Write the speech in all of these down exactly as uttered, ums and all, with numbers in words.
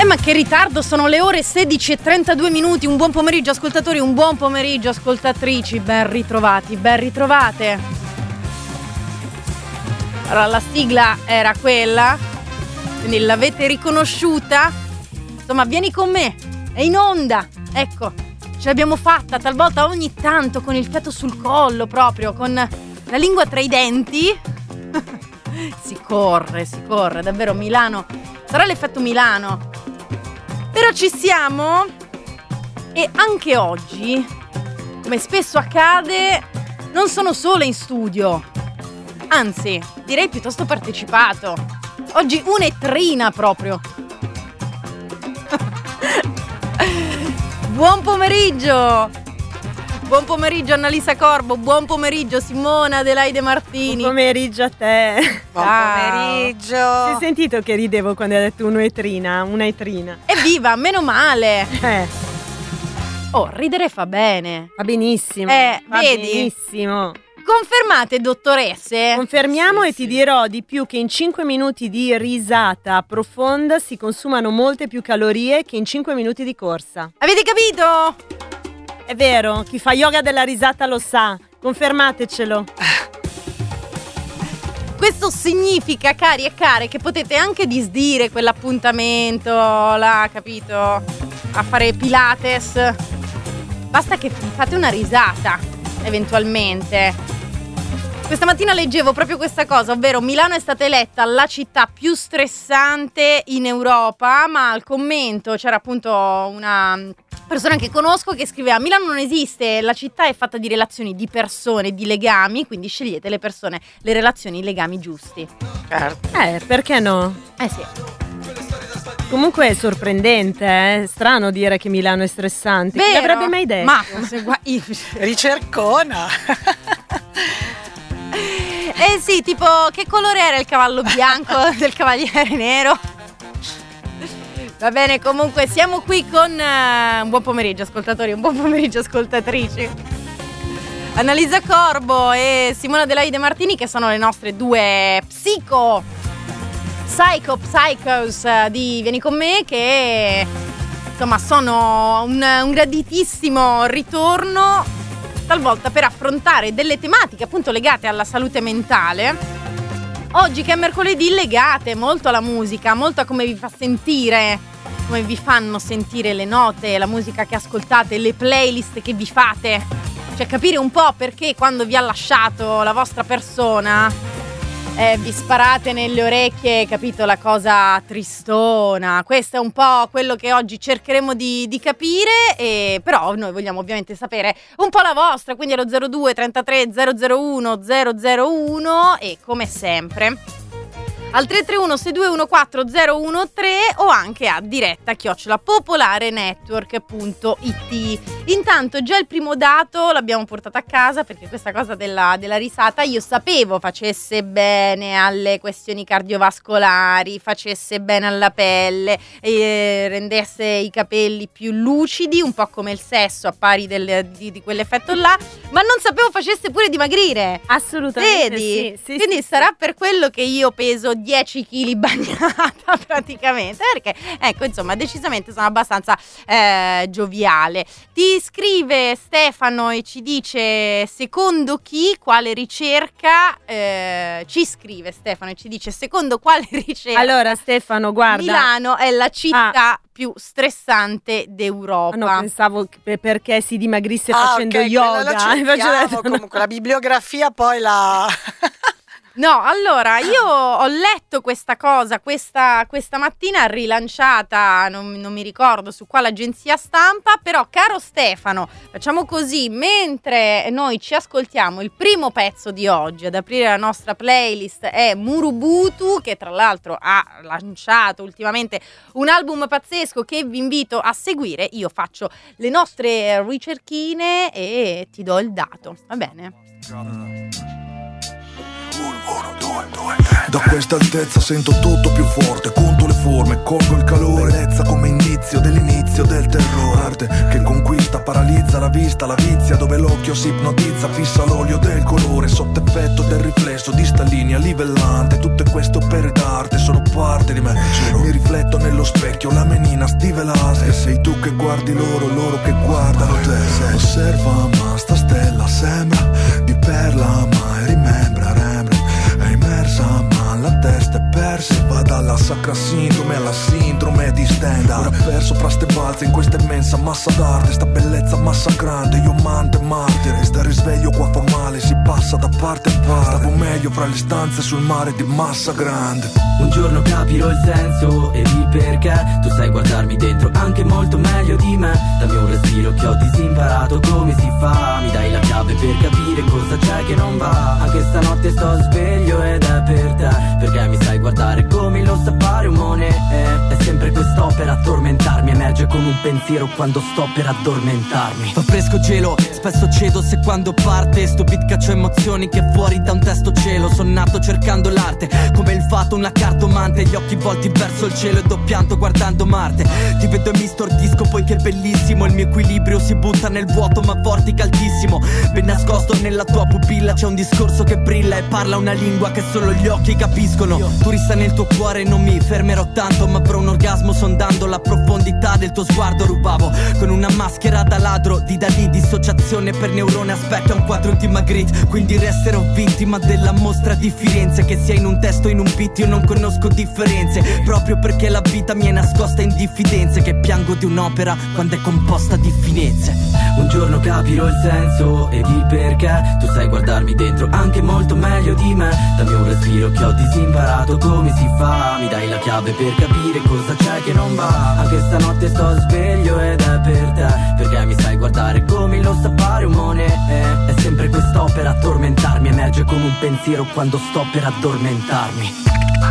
ma che ritardo, sono le ore sedici e trentadue minuti. Un buon pomeriggio ascoltatori, un buon pomeriggio ascoltatrici. Ben ritrovati, ben ritrovate. Allora, la sigla era quella, quindi l'avete riconosciuta. Insomma, vieni con me, è in onda. Ecco, ce l'abbiamo fatta, talvolta ogni tanto con il fiato sul collo, proprio con la lingua tra i denti. Si corre, si corre, davvero. Milano, sarà l'effetto Milano. Però ci siamo e anche oggi, come spesso accade, non sono sola in studio. Anzi, direi piuttosto partecipato. Oggi un'etrina proprio. Buon pomeriggio! Buon pomeriggio Annalisa Corbo, buon pomeriggio Simona Adelaide Martini. Buon pomeriggio a te. Buon pomeriggio. Si è sentito che ridevo quando hai detto un'etrina, un'etrina. Evviva, meno male. Eh. Oh, ridere fa bene. Va benissimo. Eh, va vedi? benissimo. Confermate, dottoresse? Confermiamo Sì, e ti sì. dirò di più che in cinque minuti di risata profonda si consumano molte più calorie che in cinque minuti di corsa. Avete capito? È vero, chi fa yoga della risata lo sa. Confermatecelo. Questo significa, cari e care, che potete anche disdire quell'appuntamento là, capito? A fare Pilates. Basta che fate una risata, eventualmente. Questa mattina leggevo proprio questa cosa, ovvero Milano è stata eletta la città più stressante in Europa, ma al commento c'era appunto una persona che conosco che scriveva: Milano non esiste, la città è fatta di relazioni, di persone, di legami, quindi scegliete le persone, le relazioni, i legami giusti. Certo. Eh, perché no? Eh sì. Comunque è sorprendente, eh? Strano dire che Milano è stressante. Chi Vero? l'avrebbe mai detto? Ma se gua- io- Ricercona. Eh sì, tipo, che colore era il cavallo bianco del cavaliere nero? Va bene, comunque siamo qui con uh, un buon pomeriggio ascoltatori, un buon pomeriggio ascoltatrici. Annalisa Corbo e Simona Adelaide Martini, che sono le nostre due psico Psycho Psychos di Vieni con me, che insomma sono un, un graditissimo ritorno talvolta per affrontare delle tematiche appunto legate alla salute mentale. Oggi che è mercoledì, legate molto alla musica, molto a come vi fa sentire, come vi fanno sentire le note, la musica che ascoltate, le playlist che vi fate. Cioè capire un po' perché quando vi ha lasciato la vostra persona eh, vi sparate nelle orecchie, capito, la cosa tristona. Questo è un po' quello che oggi cercheremo di, di capire, e però noi vogliamo ovviamente sapere un po' la vostra, quindi allo zero due trentatré zero zero uno zero zero uno e come sempre al tre tre uno sei due uno quattro zero uno tre o anche a diretta chiocciola popolarenetwork punto it. Intanto già il primo dato l'abbiamo portato a casa, perché questa cosa della, della risata io sapevo facesse bene alle questioni cardiovascolari, facesse bene alla pelle, e rendesse i capelli più lucidi, un po' come il sesso, a pari del, di, di quell'effetto là, ma non sapevo facesse pure dimagrire. Assolutamente. Vedi? Sì, sì, Quindi sì, sarà sì. per quello che io peso dieci chili bagnata praticamente, perché ecco, insomma, decisamente sono abbastanza eh, gioviale. Ti scrive Stefano e ci dice: secondo chi, quale ricerca, eh, ci scrive Stefano e ci dice secondo quale ricerca Allora Stefano, guarda, Milano è la città più stressante d'Europa. Ah, no, pensavo che perché si dimagrisse Ah, facendo ok, quella yoga. la Invece ho cerchiamo, detto, no. comunque la bibliografia poi la... No, allora, io ho letto questa cosa questa, questa mattina, rilanciata, non, non mi ricordo su quale agenzia stampa, però caro Stefano, facciamo così: mentre noi ci ascoltiamo il primo pezzo di oggi, ad aprire la nostra playlist è Murubutu, che tra l'altro ha lanciato ultimamente un album pazzesco che vi invito a seguire, io faccio le nostre ricerchine e ti do il dato, va bene? Da questa altezza sento tutto più forte, conto le forme, colgo il calore, l'ezza come indizio dell'inizio del terrore. Arte che conquista, paralizza la vista, la vizia, dove l'occhio si ipnotizza, fissa l'olio del colore, sotto effetto del riflesso di sta linea livellante. Tutte queste opere d'arte sono parte di me, giuro. Mi rifletto nello specchio, la menina stivelasse, e sei tu che guardi loro, loro che guardano te. Osserva ma sta stella sembra di perla, ma è rimembra Rembrandt, è immersa ma la testa è persa, va dalla sacra sindrome alla sindrome di Stendhal. Ora perso fra ste balze in questa immensa massa d'arte, sta bellezza massacrante, io amante martire. Sta risveglio qua fa male, si passa da parte a parte. Stavo meglio fra le stanze sul mare di Massa Grande. Un giorno capirò il senso e il perché tu sai guardarmi dentro anche molto meglio di me. Dammi un respiro che ho disimparato come si fa, mi dai la chiave per capire cosa c'è che non va. Anche stanotte sto sveglio ed è per te, perché mi sai guardare come lo sa fare un mone. È sempre quest'opera a tormentarmi, emerge come un pensiero quando sto per addormentarmi. Fa fresco gelo, spesso cedo se quando parte sto beat caccio emozioni che fuori da un testo cielo. Sono nato cercando l'arte, come il fatto una cartomante, gli occhi volti verso il cielo ed ho pianto guardando Marte. Ti vedo e mi stordisco poiché è bellissimo, il mio equilibrio si butta nel vuoto ma vortica altissimo. Ben nascosto nella tua pupilla c'è un discorso che brilla e parla una lingua che solo gli occhi capiscono. Tu resta nel tuo cuore, non mi fermerò tanto, ma avrò un orgasmo sondando la profondità del tuo sguardo. Rubavo con una maschera da ladro di Dalì, dissociazione per neurone a specchio, un quadro di Magritte. Quindi resterò vittima della mostra di Firenze, che sia in un testo o in un beat io non conosco differenze, proprio perché la vita mi è nascosta in diffidenze, che piango di un'opera quando è composta di finezze. Un giorno capirò il senso ed il perché tu sai guardarmi dentro anche molto meglio di me. Dammi un respiro che ho disimparato come si fa, mi dai la chiave per capire cosa c'è che non va. Anche stanotte sto sveglio ed è per te, perché mi sai guardare come lo sa fare un mone. È sempre quest'opera a tormentarmi, emerge come un pensiero quando sto per addormentarmi.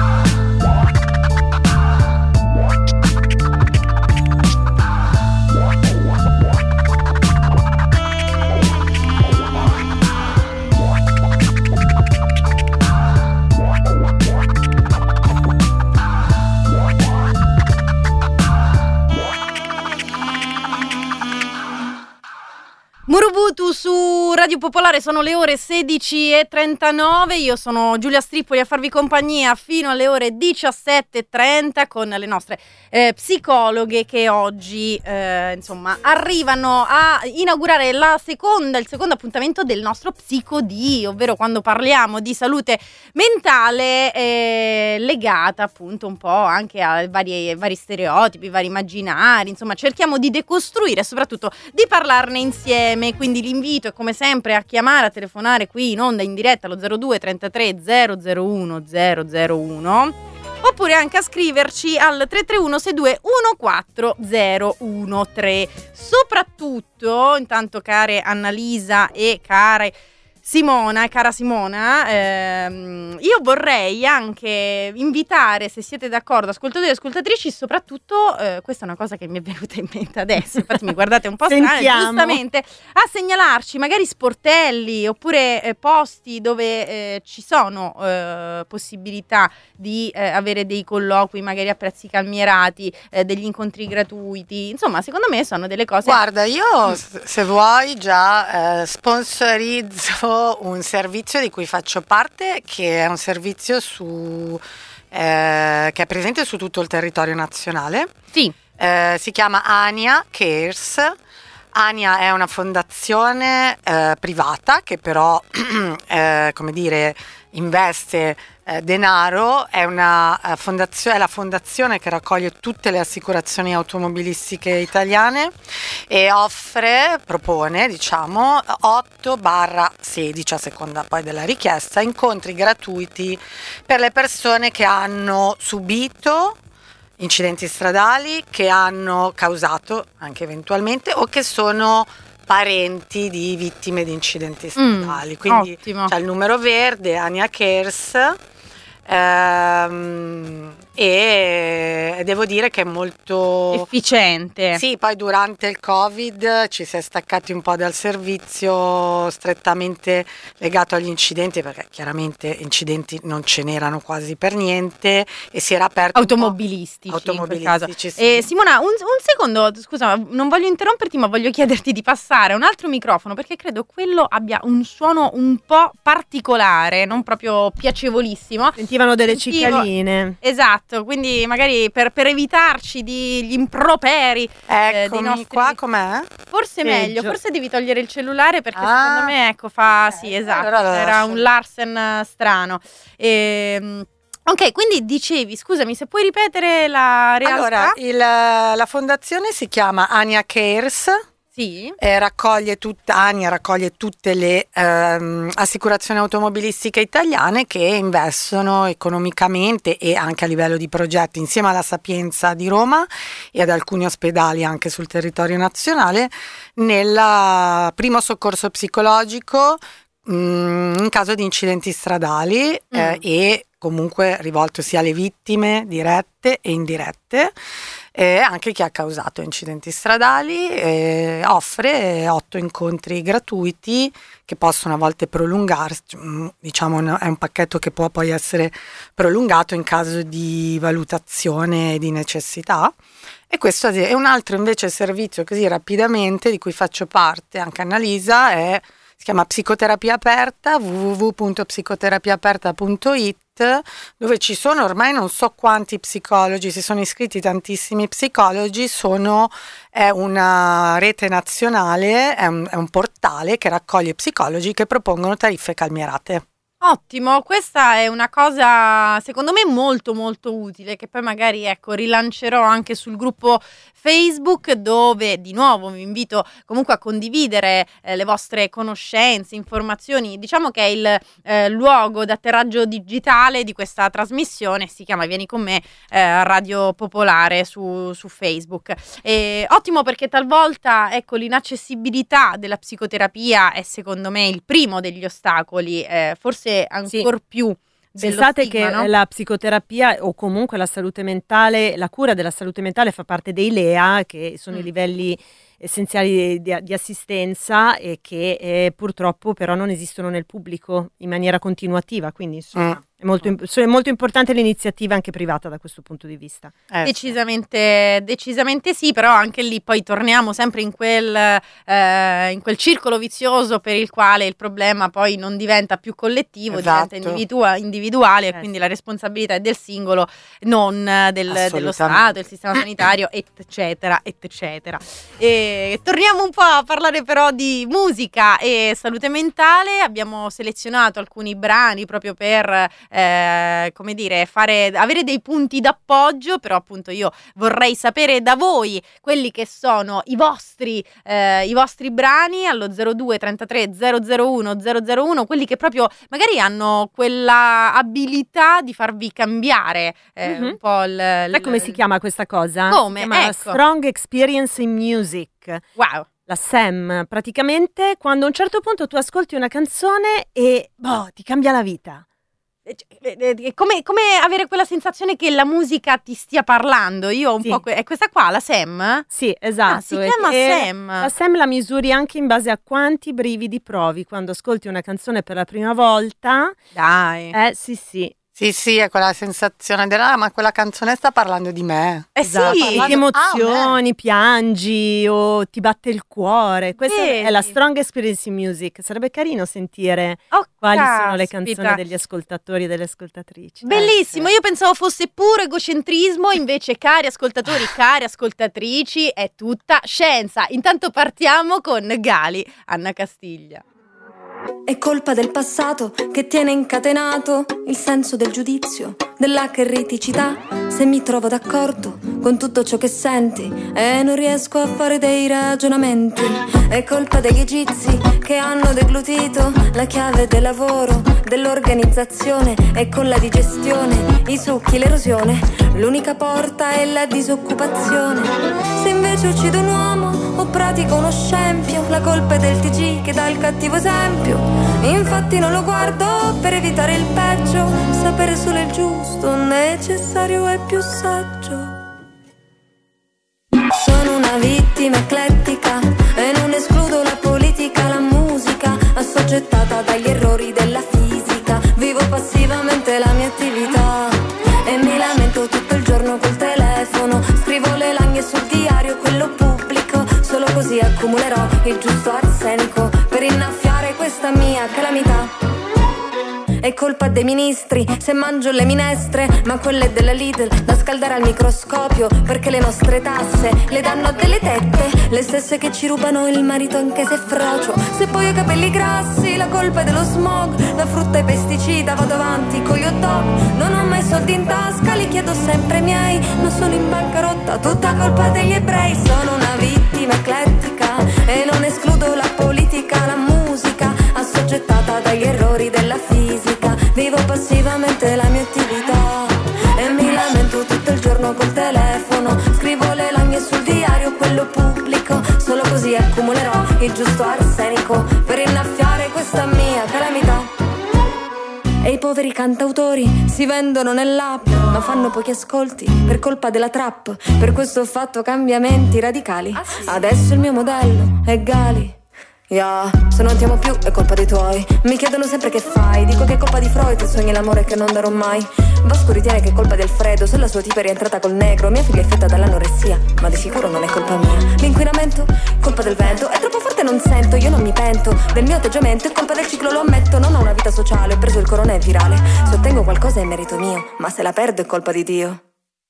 Murubutu su Radio Popolare, sono le ore sedici e trentanove, io sono Giulia Strippoli a farvi compagnia fino alle ore diciassette e trenta con le nostre eh, psicologhe che oggi eh, insomma arrivano a inaugurare la seconda, il secondo appuntamento del nostro Psicodì, ovvero quando parliamo di salute mentale eh, legata appunto un po' anche a vari, vari stereotipi, vari immaginari, insomma cerchiamo di decostruire e soprattutto di parlarne insieme. Quindi l'invito è come sempre a chiamare, a telefonare qui in onda in diretta allo zero due trentatré zero zero uno zero zero uno oppure anche a scriverci al tre tre uno sei due uno quattro zero uno tre. Soprattutto, intanto care Annalisa e care Simona e cara Simona, ehm, io vorrei anche invitare, se siete d'accordo, ascoltatori e ascoltatrici, soprattutto, eh, questa è una cosa che mi è venuta in mente adesso, infatti mi guardate un po' strano, giustamente, a segnalarci magari sportelli oppure eh, posti dove eh, ci sono eh, possibilità di eh, avere dei colloqui magari a prezzi calmierati, eh, degli incontri gratuiti, insomma secondo me sono delle cose... Guarda, io se vuoi già eh, sponsorizzo un servizio di cui faccio parte, che è un servizio su eh, che è presente su tutto il territorio nazionale. Sì. Eh, si chiama Ania Cares. Ania è una fondazione eh, privata che però eh, come dire investe eh, denaro, è una uh, fondazione, è la fondazione che raccoglie tutte le assicurazioni automobilistiche italiane e offre, propone diciamo otto sedici a seconda poi della richiesta, incontri gratuiti per le persone che hanno subito incidenti stradali, che hanno causato anche eventualmente o che sono parenti di vittime di incidenti stradali. Mm, quindi ottimo. C'è il numero verde Ania Cares ehm, e devo dire che è molto efficiente. Sì, poi durante il Covid ci si è staccati un po' dal servizio strettamente legato agli incidenti, perché chiaramente incidenti non ce n'erano quasi per niente e si era aperto automobilistici, automobilistici sì. E Simona, un, un secondo, scusa, non voglio interromperti, ma voglio chiederti di passare un altro microfono, perché credo quello abbia un suono un po' particolare, non proprio piacevolissimo. Sentiremo sentivano delle Sentivo- cicaline. Esatto, quindi magari per, per evitarci di, gli improperi eh, dei Eccomi nostri... qua, com'è? Forse Peggio. meglio, forse devi togliere il cellulare perché Ah, secondo me ecco fa ok, sì, esatto, allora lo era lascio un lì. Larsen eh, strano. Ehm, ok, quindi dicevi, scusami, se puoi ripetere la realtà? Allora, il- la fondazione si chiama Ania Cares. Sì. E raccoglie tut- Ania raccoglie tutte le ehm, assicurazioni automobilistiche italiane che investono economicamente e anche a livello di progetti insieme alla Sapienza di Roma e ad alcuni ospedali anche sul territorio nazionale nel primo soccorso psicologico mh, in caso di incidenti stradali eh, Mm. e comunque rivolto sia alle vittime dirette e indirette e anche chi ha causato incidenti stradali. Eh, offre otto incontri gratuiti che possono a volte prolungarsi, mm, diciamo no- è un pacchetto che può poi essere prolungato in caso di valutazione e di necessità. E questo è un altro invece servizio così rapidamente di cui faccio parte anche Annalisa, è, si chiama Psicoterapia Aperta, w w w punto psicoterapia aperta punto it, dove ci sono ormai non so quanti psicologi, si sono iscritti tantissimi psicologi, sono, è una rete nazionale, è un, è un portale che raccoglie psicologi che propongono tariffe calmierate. Ottimo, questa è una cosa secondo me molto molto utile che poi magari ecco rilancerò anche sul gruppo Facebook, dove di nuovo vi invito comunque a condividere eh, le vostre conoscenze, informazioni. Diciamo che è il eh, luogo d'atterraggio digitale di questa trasmissione, si chiama Vieni con me eh, Radio Popolare su, su Facebook. E, ottimo, perché talvolta ecco l'inaccessibilità della psicoterapia è secondo me il primo degli ostacoli, eh, forse ancor più dello Pensate stigma, che no? la psicoterapia o comunque la salute mentale, la cura della salute mentale fa parte dei L E A, che sono Mm. i livelli essenziali di, di assistenza e che eh, purtroppo però non esistono nel pubblico in maniera continuativa, quindi insomma Mm. è, molto, imp- so- è molto importante l'iniziativa anche privata da questo punto di vista. Eh, Decisamente, decisamente sì, però anche lì poi torniamo sempre in quel, eh, in quel circolo vizioso per il quale il problema poi non diventa più collettivo, Esatto. diventa individua- individuale, Eh, e quindi la responsabilità è del singolo, non eh, del- dello Assolutamente. Stato, del sistema sanitario, eccetera, eccetera. E torniamo un po' a parlare però di musica e salute mentale. Abbiamo selezionato alcuni brani proprio per eh, come dire, fare, avere dei punti d'appoggio, però appunto io vorrei sapere da voi quelli che sono i vostri, eh, i vostri brani allo zero due trentatré zero zero uno zero zero uno, quelli che proprio magari hanno quella abilità di farvi cambiare eh, Mhm. un po' il, Sai il- come si chiama questa cosa? Come? Si chiama Ecco. Strong Experience in Music. Wow. La S E M, praticamente quando a un certo punto tu ascolti una canzone e boh, ti cambia la vita. Eh, cioè, eh, eh, Come, come avere quella sensazione che la musica ti stia parlando? Io ho un Sì. po'. que- è questa qua, la S E M? Sì, esatto. Ah, si E- chiama e S E M. La S E M la misuri anche in base a quanti brividi provi quando ascolti una canzone per la prima volta. Dai. Eh sì sì, Sì, sì, è quella sensazione della, "Ah, ma quella canzone sta parlando di me." Eh esatto. sì. E ti parlando- emozioni, piangi o ti batte il cuore. Questa è Vedi. la Strong Experience in Music. Sarebbe carino sentire Oh, quali sono le caspita. canzoni degli ascoltatori e delle ascoltatrici. Bellissimo, io pensavo fosse puro egocentrismo, invece cari ascoltatori, cari ascoltatrici, è tutta scienza. Intanto partiamo con Gali, Anna Castiglia. È colpa del passato che tiene incatenato il senso del giudizio, della criticità. Se mi trovo d'accordo con tutto ciò che senti e non riesco a fare dei ragionamenti, è colpa degli egizi che hanno deglutito la chiave del lavoro, dell'organizzazione, e con la digestione, i succhi, l'erosione, l'unica porta è la disoccupazione. Se invece uccido un uomo o pratico uno scempio, la colpa è del T G che dà il cattivo esempio. Infatti non lo guardo per evitare il peggio, sapere solo il giusto necessario è più saggio. Sono una vittima eclettica e non escludo la politica, la musica, assoggettata dagli errori della fisica. Vivo passivamente la mia attività e mi lamento tutto il giorno col telefono. Scrivo le lagne sul diario, quello pubblico, solo così accumulerò il giusto arsenico per innaffiare questa mia calamità. è colpa dei ministri se mangio le minestre, ma quelle della Lidl da scaldare al microscopio, perché le nostre tasse le danno a delle tette, le stesse che ci rubano il marito anche se frocio. Se poi ho i capelli grassi la colpa è dello smog, la frutta e pesticida, vado avanti con gli hot dog. Non ho mai soldi in tasca, li chiedo sempre miei, non sono in bancarotta, tutta colpa degli ebrei. Sono una vittima eclettica e non escludo la politica, la musica assoggettata dagli errori della fisica. Vivo passivamente la mia attività e mi lamento tutto il giorno col telefono. Scrivo le lagne sul diario, quello pubblico, solo così accumulerò il giusto arsenico per innaffiare questa mia calamità. E i poveri cantautori si vendono nell'app, ma fanno pochi ascolti per colpa della trap. Per questo ho fatto cambiamenti radicali. Adesso il mio modello è Gali. Yeah, se non ti amo più è colpa dei tuoi. Mi chiedono sempre che fai, dico che è colpa di Freud, sogni l'amore che non darò mai. Vasco ritiene che è colpa di Alfredo, se la sua tipa è rientrata col negro. Mia figlia è affetta dall'anoressia, ma di sicuro non è colpa mia. L'inquinamento, colpa del vento, è troppo forte non sento, io non mi pento del mio atteggiamento, è colpa del ciclo, lo ammetto. Non ho una vita sociale, ho preso il corona, è virale. Se ottengo qualcosa è merito mio, ma se la perdo è colpa di Dio.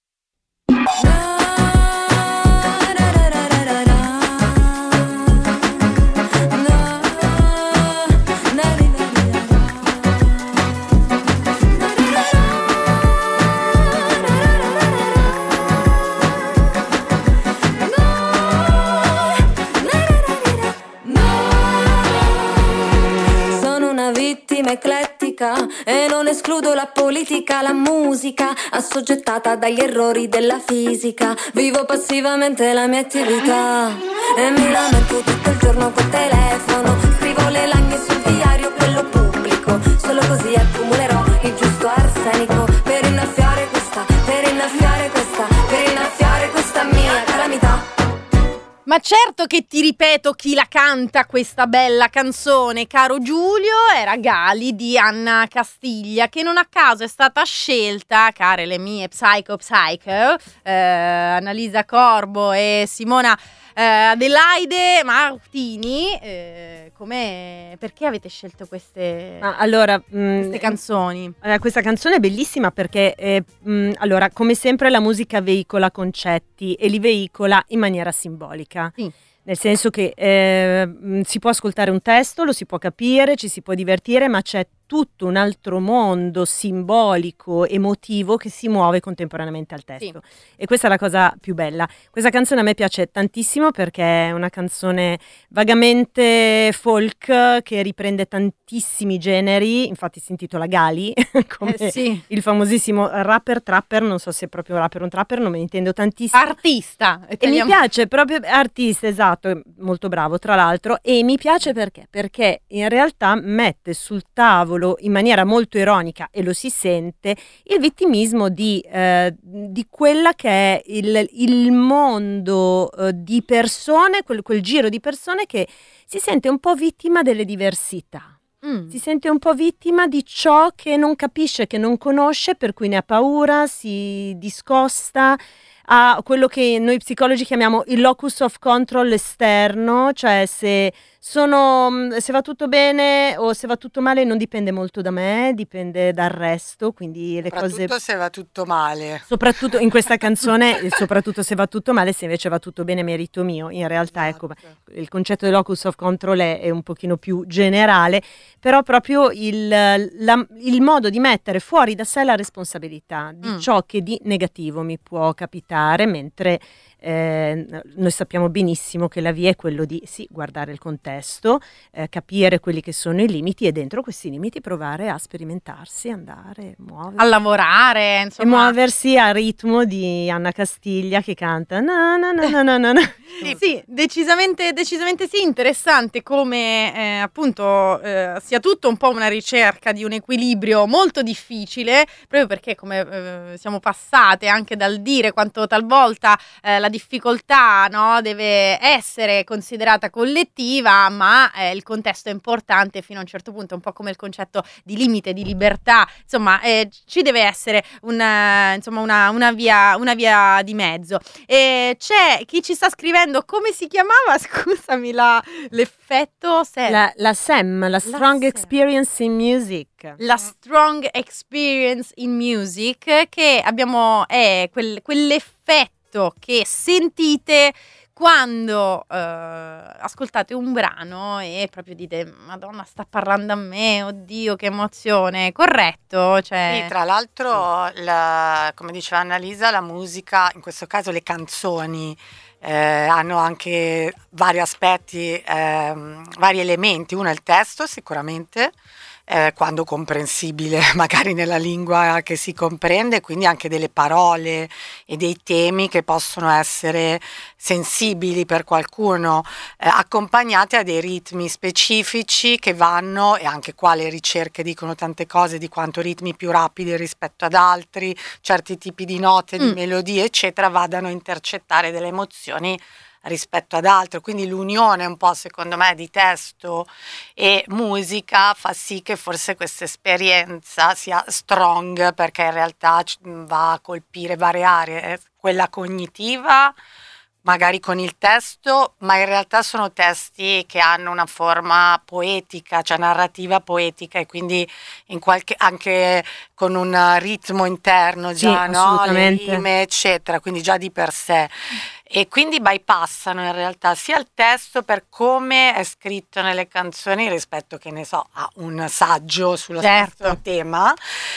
Eclettica e non escludo la politica, la musica assoggettata dagli errori della fisica. Vivo passivamente la mia attività e mi lamento tutto il giorno col telefono. Scrivo le lagne sul diario, quello pubblico, solo così accumulerò il giusto arsenico per innaffiare questa, per innaffiare questa, per innaffiare questa mia calamità. Ma certo che ti ripeto chi la canta questa bella canzone, caro Giulio, era Gali di Anna Castiglia, che non a caso è stata scelta, care le mie Psycho Psycho, eh, Annalisa Corbo e Simona eh, Adelaide Martini, eh, come, perché avete scelto queste, ah, allora, mh, queste canzoni? Eh, questa canzone è bellissima perché, eh, mh, allora, come sempre la musica veicola concetti e li veicola in maniera simbolica. Sì. Nel senso che eh, si può ascoltare un testo, lo si può capire, ci si può divertire, ma c'è tutto un altro mondo simbolico, emotivo che si muove contemporaneamente al testo. Sì. E questa è la cosa più bella. Questa canzone a me piace tantissimo perché è una canzone vagamente folk che riprende tantissimi generi, infatti si intitola Gali, come eh sì. il famosissimo rapper trapper, non so se è proprio rapper o un trapper, non me ne intendo tantissimo. Artista. E mi piace proprio, artista, esatto, molto bravo tra l'altro, e mi piace perché? Perché in realtà mette sul tavolo in maniera molto ironica, e lo si sente, il vittimismo di, eh, di quella che è il, il mondo eh, di persone, quel, quel giro di persone che si sente un po' vittima delle diversità. Mm. Si sente un po' vittima di ciò che non capisce, che non conosce, per cui ne ha paura, si discosta, ha quello che noi psicologi chiamiamo il locus of control esterno, cioè se sono se va tutto bene o se va tutto male non dipende molto da me, dipende dal resto, quindi le cose, soprattutto se va tutto male, soprattutto in questa canzone soprattutto se va tutto male, se invece va tutto bene merito mio. In realtà esatto. Ecco, il concetto del locus of control è, è un pochino più generale, però proprio il, la, il modo di mettere fuori da sé la responsabilità di mm. ciò che di negativo mi può capitare, mentre Eh, noi sappiamo benissimo che la via è quello di sì, guardare il contesto, eh, capire quelli che sono i limiti e dentro questi limiti provare a sperimentarsi, andare, muoversi, a lavorare, insomma, e muoversi a ritmo di Anna Castiglia che canta na na na na na na. Sì, sì, decisamente, decisamente sì, interessante come eh, appunto eh, sia tutto un po' una ricerca di un equilibrio molto difficile, proprio perché come eh, siamo passate anche dal dire quanto talvolta eh, la difficoltà, no, deve essere considerata collettiva, ma eh, il contesto è importante fino a un certo punto, un po' come il concetto di limite, di libertà, insomma eh, ci deve essere una, insomma, una, una, via, una via di mezzo. E c'è chi ci sta scrivendo, come si chiamava? Scusami, la, l'effetto se- la, la S E M, la Strong la Experience in Music. music. La strong experience in music, che abbiamo è quel, quell'effetto che sentite quando uh, ascoltate un brano e proprio dite Madonna, sta parlando a me, oddio che emozione, corretto? Cioè... Sì, tra l'altro, la, come diceva Annalisa, la musica, in questo caso le canzoni, eh, hanno anche vari aspetti, eh, vari elementi. Uno è il testo sicuramente, eh, quando comprensibile magari nella lingua che si comprende, quindi anche delle parole e dei temi che possono essere sensibili per qualcuno, eh, accompagnati a dei ritmi specifici che vanno, e anche qua le ricerche dicono tante cose di quanto ritmi più rapidi rispetto ad altri, certi tipi di note, di Mm. melodie eccetera, vadano a intercettare delle emozioni rispetto ad altro, quindi l'unione un po' secondo me di testo e musica fa sì che forse questa esperienza sia strong, perché in realtà c- va a colpire varie aree, eh, quella cognitiva magari con il testo, ma in realtà sono testi che hanno una forma poetica, cioè narrativa poetica, e quindi in qualche, anche con un ritmo interno già, Sì, no? Le assolutamente. rime eccetera, quindi già di per sé. E quindi bypassano in realtà sia il testo per come è scritto nelle canzoni rispetto, che ne so, a un saggio sullo Certo. stesso tema,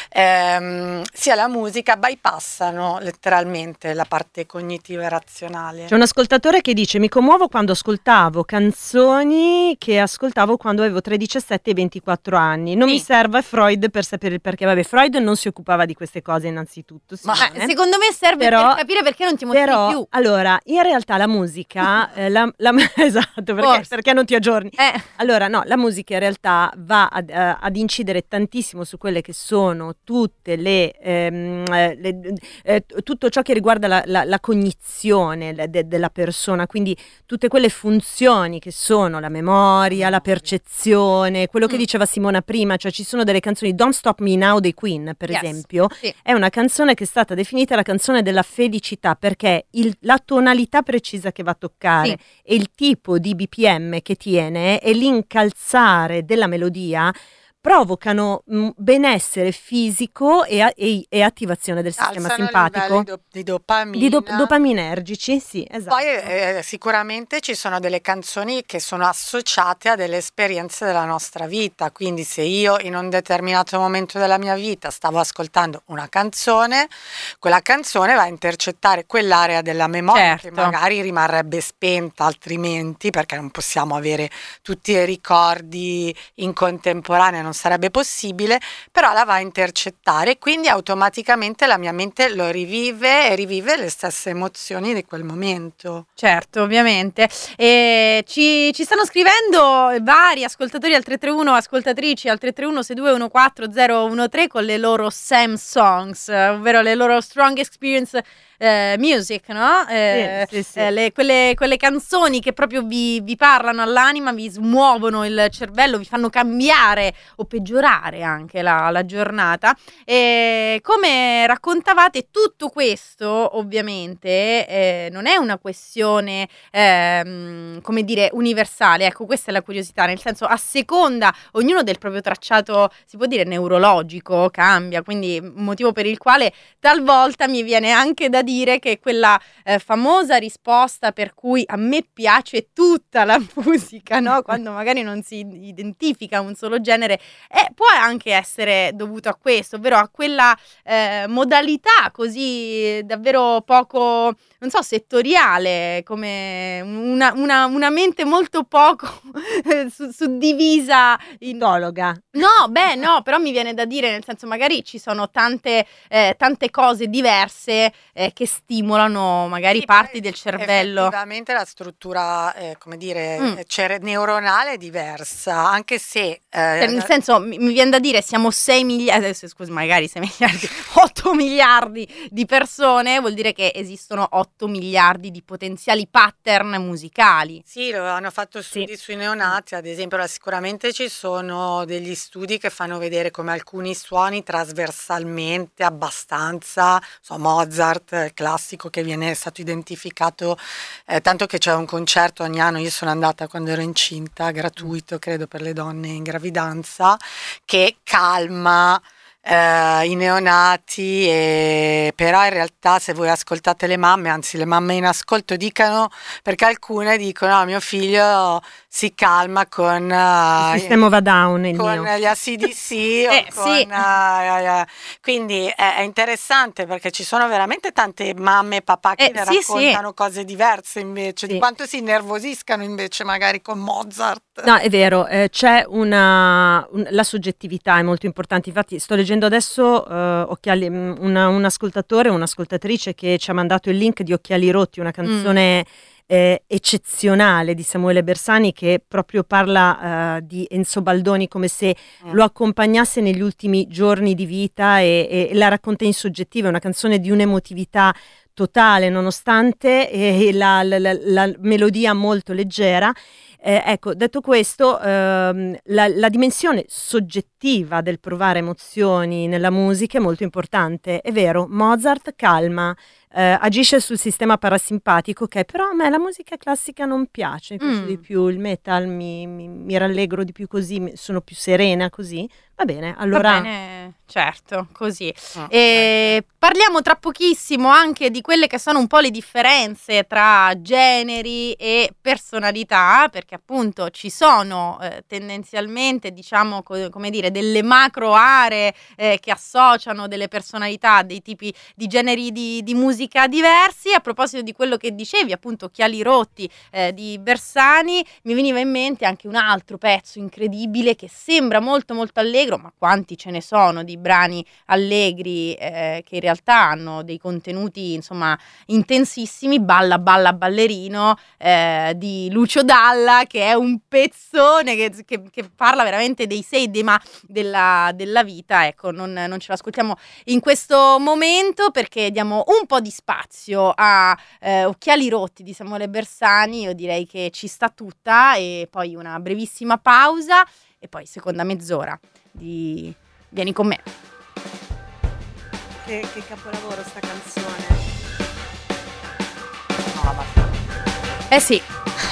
ehm, sia la musica, bypassano letteralmente la parte cognitiva e razionale. C'è un ascoltatore che dice: mi commuovo quando ascoltavo canzoni che ascoltavo quando avevo tra i diciassette e i ventiquattro anni. Non Sì. mi serve Freud per sapere il perché. Vabbè, Freud non si occupava di queste cose innanzitutto. Ma- Simone. Ma secondo me serve Però- per capire perché non ti emozioni Però, più. allora, in realtà la musica, eh, la, la- esatto, perché, Forse. perché non ti aggiorni? Eh, Allora, no, la musica in realtà va ad, eh, ad incidere tantissimo su quelle che sono tutte le, ehm, eh, le- eh, t- tutto ciò che riguarda la, la- la cognizione le- de- della persona, quindi tutte quelle funzioni che sono la memoria, la percezione, quello che Mm. diceva Simona prima, cioè ci sono delle canzoni, Don't Stop Me Now dei Queen, per yes. esempio, Sì. è una canzone che è stata definita la canzone della felicità, perché il- la tonalità precisa che va a toccare Sì. e il tipo di B P M che tiene e l'incalzare della melodia provocano mh, benessere fisico e, a- e- e attivazione del sistema Alzano i simpatico, livelli do- di dopamina. di dop- dopaminergici, sì, esatto. Poi eh, sicuramente ci sono delle canzoni che sono associate a delle esperienze della nostra vita, quindi se io in un determinato momento della mia vita stavo ascoltando una canzone, quella canzone va a intercettare quell'area della memoria che Certo. magari rimarrebbe spenta altrimenti, perché non possiamo avere tutti i ricordi in contemporanea, non sarebbe possibile, però la va a intercettare, quindi automaticamente la mia mente lo rivive e rivive le stesse emozioni di quel momento. Certo, ovviamente. E ci, ci stanno scrivendo vari ascoltatori al tre tre uno, ascoltatrici al tre tre uno sei due uno quattro zero uno tre con le loro Sam Songs, eh, ovvero le loro Strong Experience eh, Music, no? Eh, Sì, sì, sì. eh, le- quelle, quelle canzoni che proprio vi, vi parlano all'anima, vi smuovono il cervello, vi fanno cambiare o peggiorare anche la, la giornata. E come raccontavate, tutto questo ovviamente eh, non è una questione ehm, come dire universale, ecco, questa è la curiosità, nel senso, a seconda ognuno del proprio tracciato, si può dire neurologico, cambia, quindi motivo per il quale talvolta mi viene anche da dire che quella eh, famosa risposta per cui a me piace tutta la musica, no? Quando magari non si identifica un solo genere, eh, può anche essere dovuto a questo, ovvero a quella eh, modalità così davvero poco, non so, settoriale, come una, una, una mente molto poco eh, su- suddivisa in... Idologa. No, beh, no, però mi viene da dire, nel senso, magari ci sono tante, eh, tante cose diverse eh, che stimolano magari Sì, parti poi del cervello. Effettivamente la struttura, eh, come dire, Mm. eh, cere- neuronale è diversa, anche se... eh, Cioè, nel senso, mi, mi viene da dire, siamo sei miliardi, adesso scusi, magari sei miliardi, otto miliardi di persone, vuol dire che esistono otto miliardi di potenziali pattern musicali. Sì, lo hanno fatto studi sui neonati, ad esempio. Allora, sicuramente ci sono degli studi che fanno vedere come alcuni suoni trasversalmente abbastanza, so, Mozart, il classico che viene è stato identificato, eh, tanto che c'è un concerto ogni anno, io sono andata quando ero incinta, gratuito credo per le donne in gravidanza, musica che calma eh, i neonati, e però in realtà se voi ascoltate le mamme, anzi le mamme in ascolto dicano, perché alcune dicono no, mio figlio si calma con uh, il sistema va down, il con mio. gli A C D C o Eh, con, sì. uh, uh, uh, quindi è, è interessante perché ci sono veramente tante mamme e papà che Eh, ne sì, raccontano sì. cose diverse invece, Sì. di quanto si innervosiscano invece magari con Mozart. No, è vero, eh, c'è una, un- la soggettività è molto importante. Infatti sto leggendo adesso eh, Occhiali, mm, una- un ascoltatore, un'ascoltatrice che ci ha mandato il link di Occhiali rotti, una canzone eh, eccezionale di Samuele Bersani, che proprio parla eh, di Enzo Baldoni come se Mm. lo accompagnasse negli ultimi giorni di vita, e, e la racconta in soggettiva. È una canzone di un'emotività totale, nonostante eh, la, la- la- la melodia molto leggera. Eh, ecco, detto questo, ehm, la, la dimensione soggettiva del provare emozioni nella musica è molto importante. È vero, Mozart calma, eh, agisce sul sistema parasimpatico, che però a me la musica classica non piace, mi piace Mm. di più il metal, mi, mi- mi rallegro di più così, mi- sono più serena così. Va bene, allora... Va bene, certo, così. Ah, E parliamo tra pochissimo anche di quelle che sono un po' le differenze tra generi e personalità, perché appunto ci sono eh, tendenzialmente, diciamo, co- come dire, delle macro aree eh, che associano delle personalità, dei tipi di generi di, di musica diversi. A proposito di quello che dicevi, appunto, Occhiali rotti eh, di Bersani, mi veniva in mente anche un altro pezzo incredibile che sembra molto molto allegro, ma quanti ce ne sono di brani allegri eh, che in realtà hanno dei contenuti insomma intensissimi. Balla balla ballerino eh, di Lucio Dalla, che è un pezzone che, che- che parla veramente dei sei dei ma della, della vita. Ecco, non, non ce l'ascoltiamo in questo momento perché diamo un po' di spazio a eh, Occhiali rotti di Samuele Bersani. Io direi che ci sta tutta, e poi una brevissima pausa e poi seconda mezz'ora di Vieni con me. Che, che capolavoro sta canzone. no, basta. Eh sì.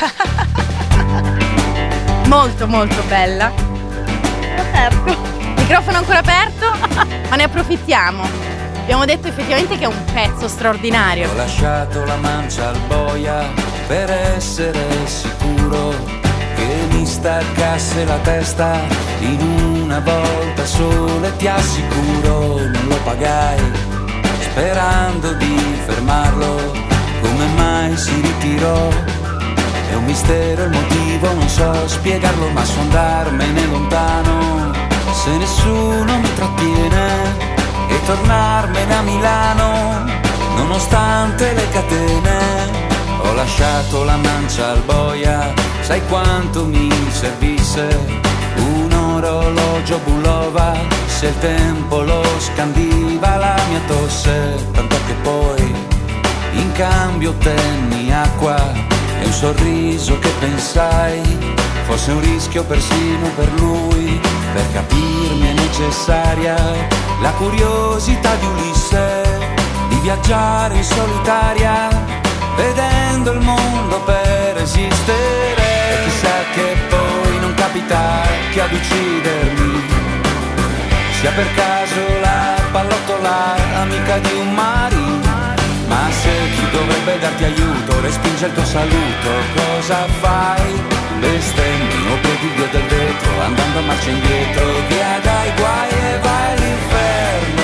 Molto molto bella. Aperto. Microfono ancora aperto, ma ne approfittiamo. Abbiamo detto effettivamente che è un pezzo straordinario. Ho lasciato la mancia al boia per essere sicuro che mi staccasse la testa in una volta sola, e ti assicuro non lo pagai sperando di fermarlo. Come mai si ritirò? È un mistero il motivo, non so spiegarlo, ma so andarmene lontano se nessuno mi trattiene e tornarmene a Milano nonostante le catene. Ho lasciato la mancia al boia, sai quanto mi servisse un orologio Bulova, se il tempo lo scandiva la mia tosse, tanto che poi in cambio ottenni acqua e un sorriso che pensai fosse un rischio persino per lui. Per capirmi è necessaria la curiosità di Ulisse, di viaggiare in solitaria vedendo il mondo per esistere. E chissà che poi non capita che ad uccidermi sia per caso la pallottola amica di un marito. Ma se chi dovrebbe darti aiuto respinge il tuo saluto, cosa fai? Bestemmi o predigo del vetro andando a marcia indietro, via dai guai e vai all'inferno,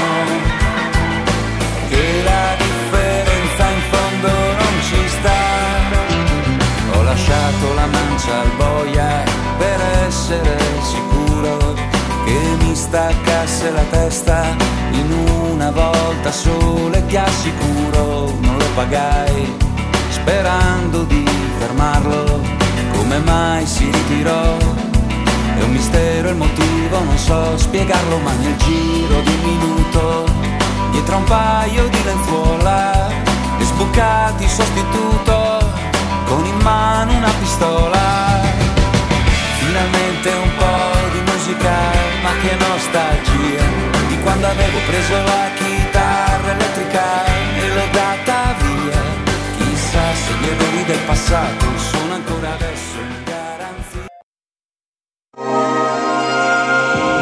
che la differenza in fondo non ci sta. Ho lasciato la mancia al boia per essere sicuro che mi staccasse la testa in una volta sola, e ti assicuro non lo pagai sperando di fermarlo. Come mai si ritirò? È un mistero il motivo, non so spiegarlo, ma nel giro di un minuto dietro a un paio di lenzuola e sbucati sostituto con in mano una pistola. Finalmente un po' di musica, ma che nostalgia di quando avevo preso la chitarra elettrica e l'ho data via. Chissà se gli errori del passato sono ancora adesso in garanzia.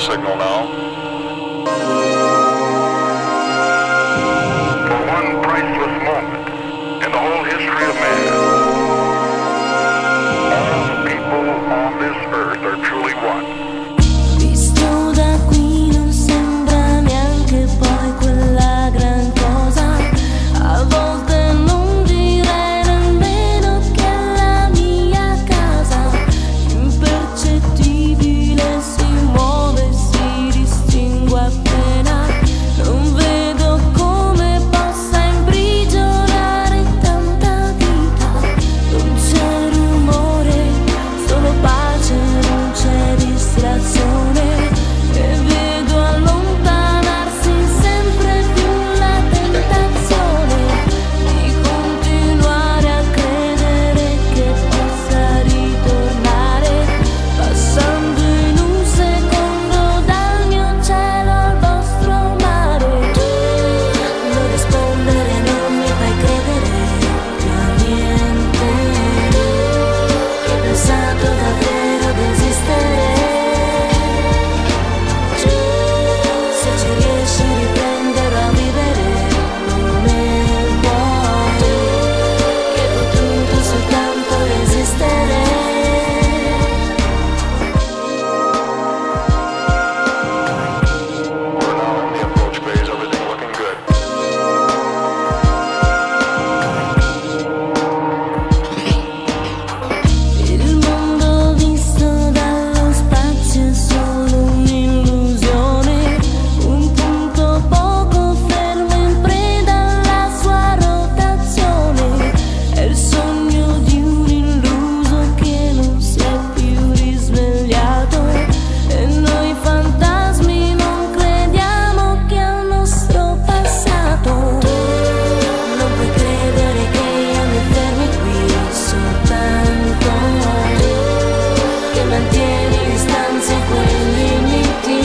signal now. For one priceless moment in the whole history of man, all the people on this earth are truly one. Visto da qui non sembra neanche poi quella gran cosa, a volte non direi nemmeno che è la mia casa, impercettibile si muove, si distingue appena, non vedo come possa imprigionare tanta vita, non c'è rumore, solo pace, non c'è distrazione, e vedo allontanarsi sempre più la tentazione di continuare a credere che possa ritornare, passando in un secondo dal mio cielo al vostro mare. Tu non rispondere, non mi fai credere più a niente, che hai pensato davvero di esistere. Se ci riesci riprenderò a vivere come vuoi, che ho potuto soltanto resistere. We're now in the approach phase, everything looking good. Il mondo visto dallo spazio è solo un'illusione, un punto poco fermo in preda alla sua rotazione, è il sogno di un illuso che non si è più risvegliato, e noi fantasmi non crediamo che al nostro passato. Tu non puoi credere che io mi fermi qui soltanto, che mantieni distanze a quei limiti.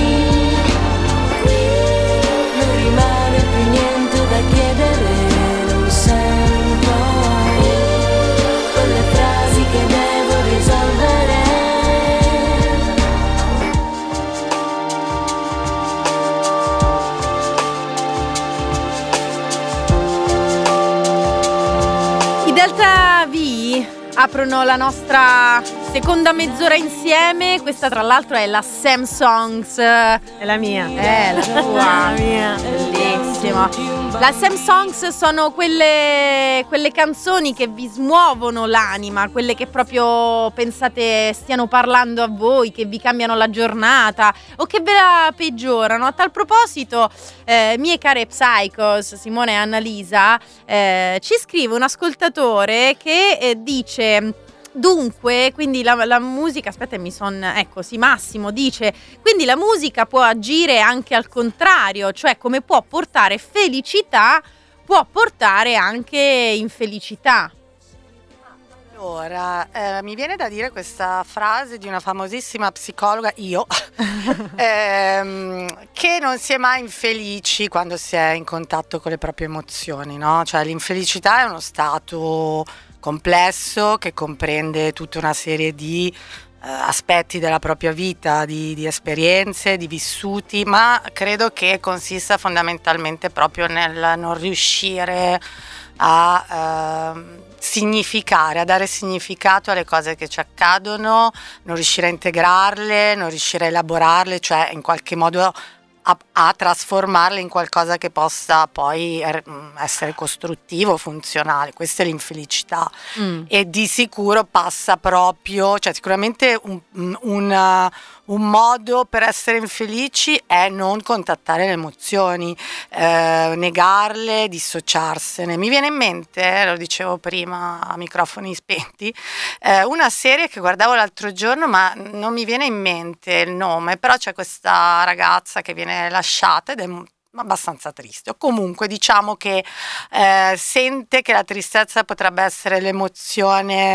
Qui non rimane più niente da chiedere, non sento quelle frasi che devo risolvere. I Delta V aprono la nostra seconda mezz'ora insieme. Questa tra l'altro è la Sam Songs. È la mia. È la tua. La mia. Bellissimo. La Sam Songs sono quelle, quelle canzoni che vi smuovono l'anima, quelle che proprio pensate stiano parlando a voi, che vi cambiano la giornata o che ve la peggiorano. A tal proposito, eh, mie care Psychos, Simone e Annalisa, eh, ci scrive un ascoltatore che eh, dice: dunque, quindi la, la musica, aspetta mi son, ecco sì, Massimo dice, quindi la musica può agire anche al contrario, cioè come può portare felicità, può portare anche infelicità. Allora, eh, mi viene da dire questa frase di una famosissima psicologa, io, ehm, che non si è mai infelici quando si è in contatto con le proprie emozioni, no? Cioè l'infelicità è uno stato complesso che comprende tutta una serie di eh, aspetti della propria vita, di, di esperienze, di vissuti, ma credo che consista fondamentalmente proprio nel non riuscire a eh, significare, a dare significato alle cose che ci accadono, non riuscire a integrarle, non riuscire a elaborarle, cioè in qualche modo a, a trasformarle in qualcosa che possa poi er, essere costruttivo, funzionale. Questa è l'infelicità. Mm. E di sicuro passa proprio, cioè sicuramente un, un, un modo per essere infelici è non contattare le emozioni, eh, negarle, dissociarsene. Mi viene in mente, lo dicevo prima a microfoni spenti, eh, una serie che guardavo l'altro giorno, ma non mi viene in mente il nome, però c'è questa ragazza che viene lasciata ed è abbastanza triste, o comunque diciamo che eh, sente che la tristezza potrebbe essere l'emozione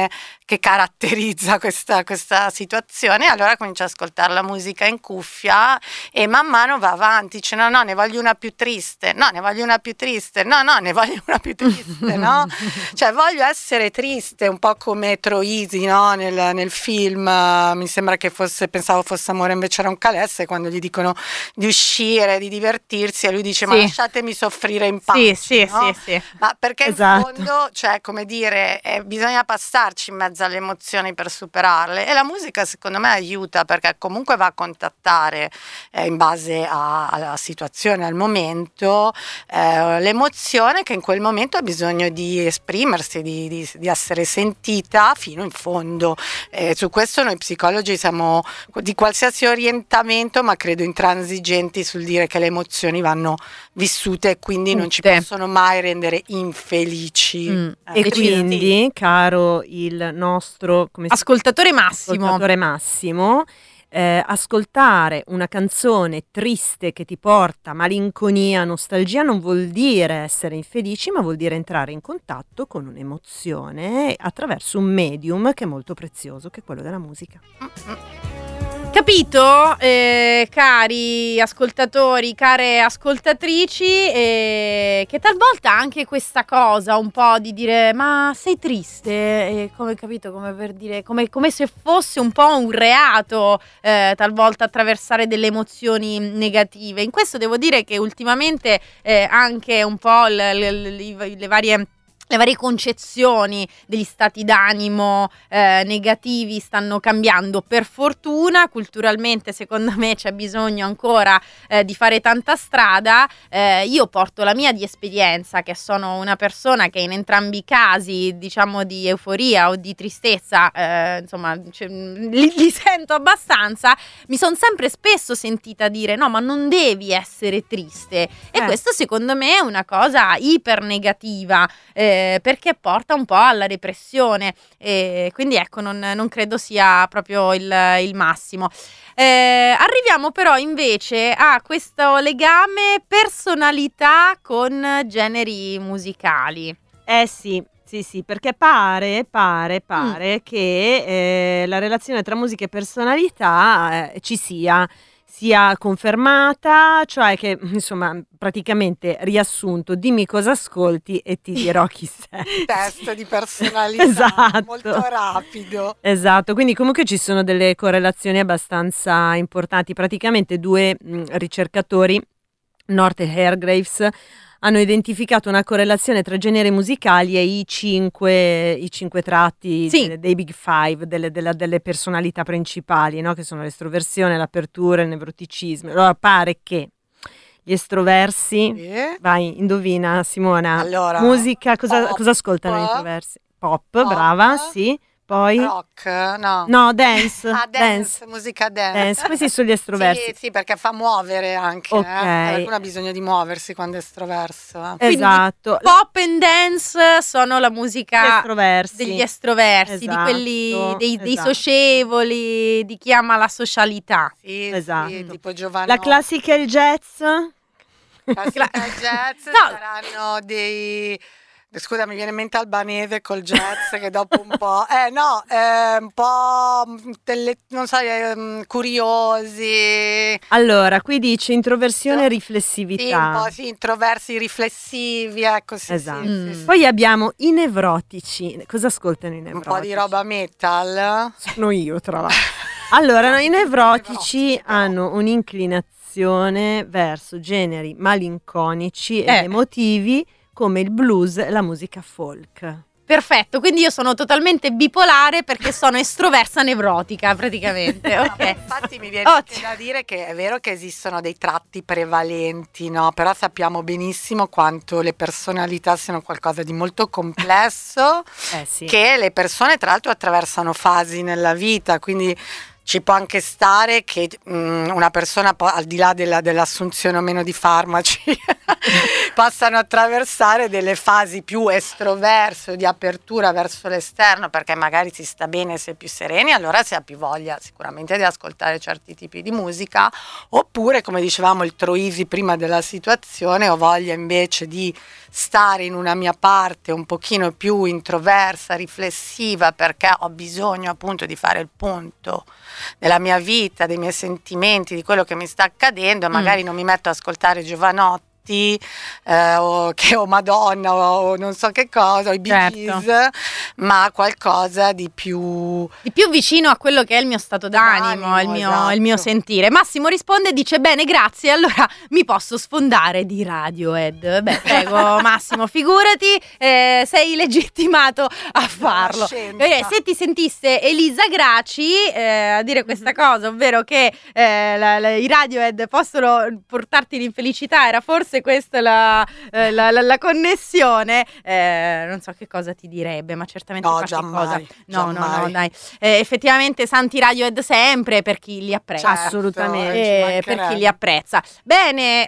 che caratterizza questa, questa situazione. Allora comincia ad ascoltare la musica in cuffia e man mano va avanti, dice no no ne voglio una più triste, no ne voglio una più triste, no no ne voglio una più triste, no? Cioè voglio essere triste, un po' come Troisi, no? nel, nel film, uh, mi sembra che fosse, pensavo fosse Amore invece era un calesse, quando gli dicono di uscire, di divertirsi e lui dice Sì. ma lasciatemi soffrire in pace, Sì, sì, no? sì, sì. Ma perché Esatto. in fondo, cioè come dire, eh, bisogna passarci in mezzo alle emozioni per superarle, e la musica secondo me aiuta, perché comunque va a contattare eh, in base a, alla situazione, al momento, eh, l'emozione che in quel momento ha bisogno di esprimersi, di, di, di essere sentita fino in fondo. Eh, su questo noi psicologi siamo di qualsiasi orientamento, ma credo intransigenti sul dire che le emozioni vanno vissute e quindi non ci Tutte. possono mai rendere infelici. Mm. Eh, E quindi, caro il nostro come si- Ascoltatore Massimo. ascoltatore Massimo, eh, ascoltare una canzone triste che ti porta malinconia, nostalgia, non vuol dire essere infelici, ma vuol dire entrare in contatto con un'emozione attraverso un medium che è molto prezioso, che è quello della musica. Capito, eh, cari ascoltatori, care ascoltatrici, eh, che talvolta anche questa cosa un po' di dire ma sei triste, eh, come capito, come per dire, come, come se fosse un po' un reato eh, talvolta attraversare delle emozioni negative. In questo devo dire che ultimamente eh, anche un po' le, le, le, le varie... Le varie concezioni degli stati d'animo eh, negativi stanno cambiando, per fortuna. Culturalmente secondo me c'è bisogno ancora eh, di fare tanta strada. Eh, io porto la mia di esperienza, che sono una persona che in entrambi i casi, diciamo di euforia o di tristezza, eh, insomma cioè, li, li sento abbastanza. Mi sono sempre spesso sentita dire no, ma non devi essere triste, e Eh. questo secondo me è una cosa iper negativa, eh, perché porta un po' alla repressione, e quindi ecco non, non credo sia proprio il, il massimo. Eh, arriviamo però invece a questo legame personalità con generi musicali. Eh sì, sì, sì, perché pare, pare, pare che eh, la relazione tra musica e personalità eh, ci sia, sia confermata, cioè che, insomma, praticamente riassunto, dimmi cosa ascolti e ti dirò chi sei. Test di personalità Esatto. molto rapido. Esatto, quindi comunque ci sono delle correlazioni abbastanza importanti. Praticamente due mh, ricercatori, North e Hargreaves, hanno identificato una correlazione tra generi musicali e i cinque, i cinque tratti Sì. dei, dei Big Five, delle, della- delle personalità principali, no? Che sono l'estroversione, l'apertura, il nevroticismo. Allora pare che gli estroversi, Sì. vai, indovina Simona, Allora, musica, cosa, pop, cosa ascoltano gli estroversi? Pop, brava, sì. Poi? Rock, no. No, dance. Ah, dance, musica dance. Dance, questi sono gli estroversi. Sì, sì, perché fa muovere anche. Ok. Eh? Qualcuno ha bisogno di muoversi quando è estroverso. eh. Quindi Esatto. Pop and dance sono la Gli musica estroversi. degli estroversi, di Esatto, quelli dei, dei esatto. socievoli, di chi ama la socialità. Sì, Esatto. sì, tipo Giovanni. La classica e il jazz? Classica jazz, No. saranno dei... Scusa, mi viene in mente Albanese col jazz che dopo un po'... Eh no, eh, un po' tele- non so, ehm, curiosi. Allora, qui dice introversione e Sì, un riflessività. po' sì, introversi, riflessivi, ecco, sì, Esatto. sì, Mm. sì, sì. Poi abbiamo i nevrotici. Cosa ascoltano i Un nevrotici? po' di roba metal. Sono io, tra l'altro. Allora, no, i nevrotici Nevrotici, però. hanno un'inclinazione verso generi malinconici Eh. ed emotivi come il blues e la musica folk. Perfetto, quindi io sono totalmente bipolare perché sono estroversa nevrotica praticamente. Ok. Infatti mi viene anche Ottimo. da dire che è vero che esistono dei tratti prevalenti, no? Però sappiamo benissimo quanto le personalità siano qualcosa di molto complesso, Eh sì. che le persone tra l'altro attraversano fasi nella vita, quindi ci può anche stare che mh, una persona po- al di là della, dell'assunzione o meno di farmaci possano attraversare delle fasi più estroverse, di apertura verso l'esterno, perché magari si sta bene, si è più sereni, allora si ha più voglia sicuramente di ascoltare certi tipi di musica, oppure come dicevamo il Troisi prima della situazione, ho voglia invece di stare in una mia parte un pochino più introversa, riflessiva, perché ho bisogno appunto di fare il punto della mia vita, dei miei sentimenti, di quello che mi sta accadendo, e magari mm. non mi metto ad ascoltare Giovanotti eh, o, che, o Madonna o, o non so che cosa, o i Bee Gees, certo. ma qualcosa di più di più vicino a quello che è il mio stato d'animo, d'animo il, mio, esatto. il mio sentire. Massimo risponde e dice: bene, grazie, allora mi posso sfondare di Radiohead. Beh, prego Massimo, figurati, eh, sei legittimato a farlo. Eh, se ti sentisse Elisa Graci eh, a dire questa cosa, ovvero che eh, la, la, i Radiohead possono portarti l'infelicità, era forse questa la, eh, la, la, la connessione, eh, non so che cosa ti direbbe, ma certamente no, qualche giammai, cosa. No, giammai. no, no, dai. Eh, effettivamente santi Radiohead sempre per chi li apprezza. Certo, assolutamente. Eh, per chi li apprezza. Bene,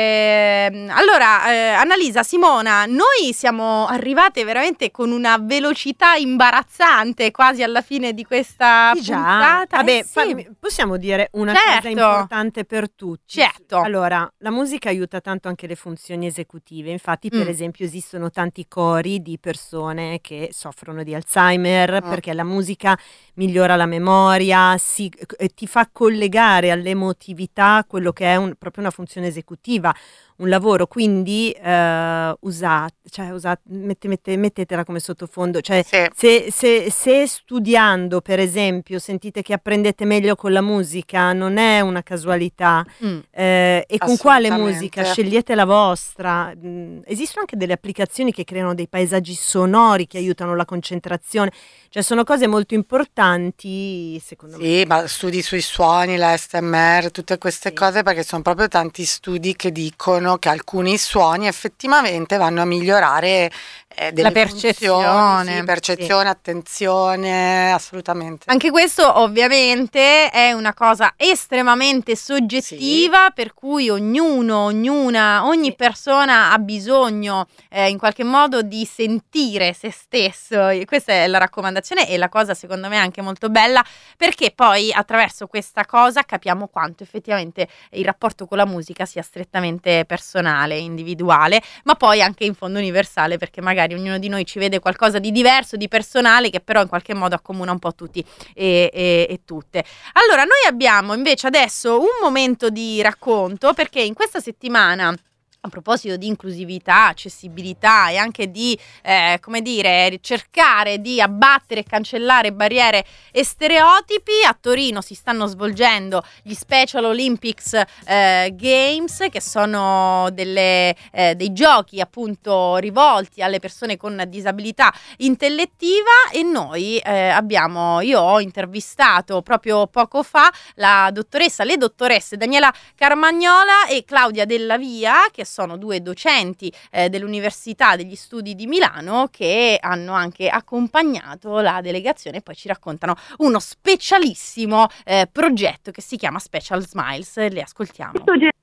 eh, allora eh, Annalisa, Simona, noi siamo arrivate veramente con una velocità imbarazzante quasi alla fine di questa Già. puntata. Vabbè, eh, sì. fa- possiamo dire una certo. cosa importante per tutti. Certo. Allora, la musica aiuta tanto anche le funzioni esecutive, infatti per Mm. esempio esistono tanti cori di persone che soffrono di Alzheimer Mm. perché la musica migliora la memoria, si, eh, ti fa collegare all'emotività quello che è un- proprio una funzione esecutiva, un lavoro, quindi eh, usate, cioè usate, mette, mette- mettetela come sottofondo, cioè Sì. se, se- se studiando per esempio sentite che apprendete meglio con la musica, non è una casualità. Mm. Eh, e con quale Assolutamente. musica? Scegliete la vostra. Mm, esistono anche delle applicazioni che creano dei paesaggi sonori che aiutano la concentrazione, cioè sono cose molto importanti secondo me. Sì, ma studi sui suoni, la S M R, tutte queste Sì. cose, perché sono proprio tanti studi che dicono che alcuni suoni effettivamente vanno a migliorare eh, delle La percezione. funzioni, sì, percezione, attenzione, assolutamente. Anche questo ovviamente è una cosa estremamente soggettiva, Sì. per cui ognuno, ognuna, ogni Sì. persona ha bisogno eh, in qualche modo di sentire se stesso. E questa è la raccomandazione e la cosa secondo me anche molto bella, perché poi attraverso questa cosa capiamo quanto effettivamente il rapporto con la musica sia strettamente personale, individuale, ma poi anche in fondo universale, perché magari ognuno di noi ci vede qualcosa di diverso, di personale, che però in qualche modo accomuna un po' tutti e, e, e tutte. Allora, noi abbiamo invece adesso un momento di racconto, perché in questa settimana, a proposito di inclusività, accessibilità e anche di, eh, come dire, cercare di abbattere e cancellare barriere e stereotipi, a Torino si stanno svolgendo gli Special Olympics eh, Games, che sono delle, eh, dei giochi appunto rivolti alle persone con disabilità intellettiva, e noi eh, abbiamo, io ho intervistato proprio poco fa la dottoressa, le dottoresse Daniela Carmagnola e Claudia Della Via, che sono due docenti eh, dell'Università degli Studi di Milano, che hanno anche accompagnato la delegazione e poi ci raccontano uno specialissimo eh, progetto che si chiama Special Smiles. Le ascoltiamo.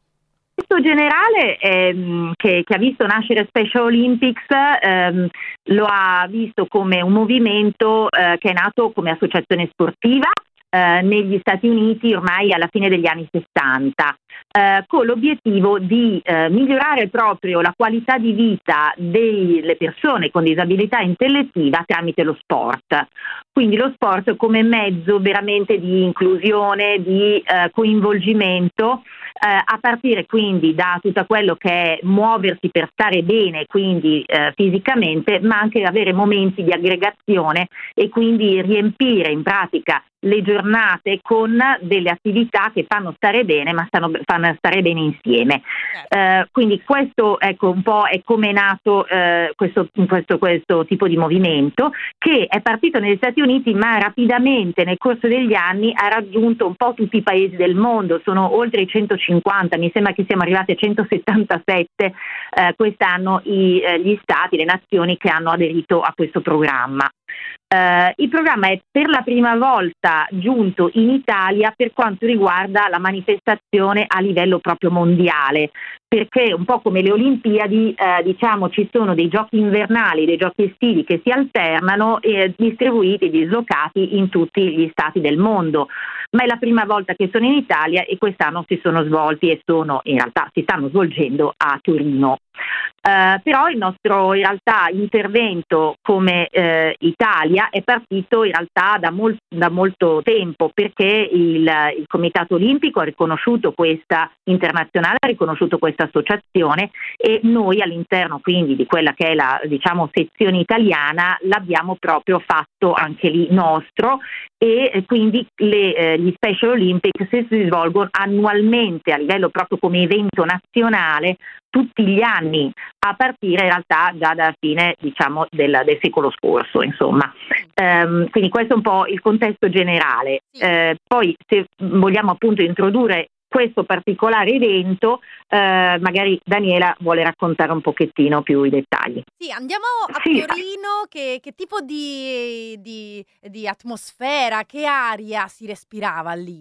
Questo generale ehm, che, che ha visto nascere Special Olympics ehm, lo ha visto come un movimento eh, che è nato come associazione sportiva Eh, negli Stati Uniti ormai alla fine degli anni sessanta, eh, con l'obiettivo di eh, migliorare proprio la qualità di vita delle persone con disabilità intellettiva tramite lo sport. Quindi lo sport come mezzo veramente di inclusione, di eh, coinvolgimento, eh, a partire quindi da tutto quello che è muoversi per stare bene, quindi eh, fisicamente, ma anche avere momenti di aggregazione e quindi riempire in pratica le giornate con delle attività che fanno stare bene, ma stanno, fanno stare bene insieme. Eh, quindi questo, ecco, un po' è come è nato eh, questo, questo, questo tipo di movimento, che è partito negli Stati Uniti, ma rapidamente nel corso degli anni ha raggiunto un po' tutti i paesi del mondo. Sono oltre i centocinquanta, mi sembra che siamo arrivati a centosettantasette eh, quest'anno i, eh, gli stati, le nazioni che hanno aderito a questo programma. Uh, il programma è per la prima volta giunto in Italia per quanto riguarda la manifestazione a livello proprio mondiale, perché un po' come le Olimpiadi, eh, diciamo, ci sono dei giochi invernali, dei giochi estivi che si alternano e distribuiti, dislocati in tutti gli stati del mondo. Ma è la prima volta che sono in Italia e quest'anno si sono svolti e sono in realtà si stanno svolgendo a Torino. Uh, però il nostro in realtà intervento come uh, Italia è partito in realtà da, mol- da molto tempo, perché il, il Comitato Olimpico ha riconosciuto questa internazionale, ha riconosciuto questa associazione e noi all'interno quindi di quella che è la diciamo sezione italiana l'abbiamo proprio fatto anche lì nostro e eh, quindi le, eh, gli Special Olympics si svolgono annualmente a livello proprio come evento nazionale tutti gli anni, a partire in realtà già dalla fine diciamo del, del secolo scorso, insomma. Um, quindi questo è un po' il contesto generale. Uh, poi se vogliamo appunto introdurre questo particolare evento, uh, magari Daniela vuole raccontare un pochettino più i dettagli. Sì, andiamo a Sì. Torino, che, che tipo di, di, di atmosfera, che aria si respirava lì?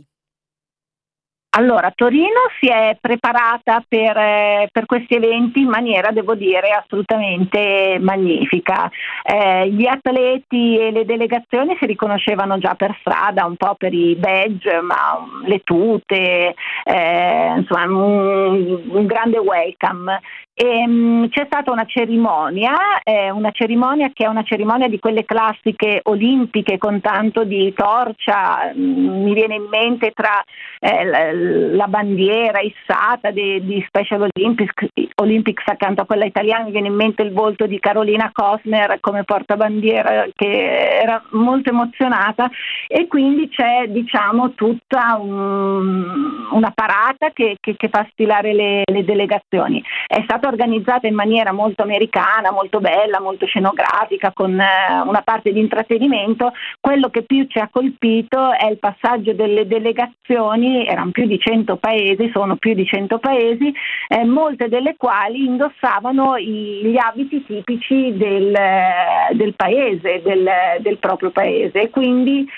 Allora, Torino si è preparata per, eh, per questi eventi in maniera, devo dire, assolutamente magnifica. Eh, gli atleti e le delegazioni si riconoscevano già per strada, un po' per i badge, ma um, le tute, eh, insomma un, un grande welcome. E, um, c'è stata una cerimonia, eh, una cerimonia che è una cerimonia di quelle classiche olimpiche con tanto di torcia, mm, mi viene in mente tra eh, la, la bandiera issata di, di Special Olympics, Olympics accanto a quella italiana, mi viene in mente il volto di Carolina Cosner come portabandiera che era molto emozionata e quindi c'è diciamo tutta un, una parata che, che, che fa stilare le, le delegazioni. È stata organizzata in maniera molto americana, molto bella, molto scenografica, con eh, una parte di intrattenimento. Quello che più ci ha colpito è il passaggio delle delegazioni, erano più di cento paesi, sono più di cento paesi, eh, molte delle quali indossavano i, gli abiti tipici del, del paese, del, del proprio paese, e quindi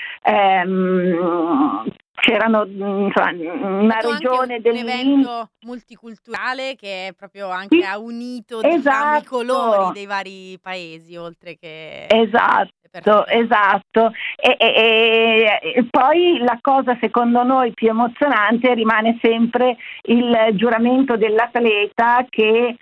ehm, c'erano insomma, una regione un, del un evento multiculturale che proprio anche sì, ha unito esatto. diciamo, i colori dei vari paesi, oltre che esatto, esatto. E, e, e poi la cosa secondo noi più emozionante rimane sempre il giuramento dell'atleta che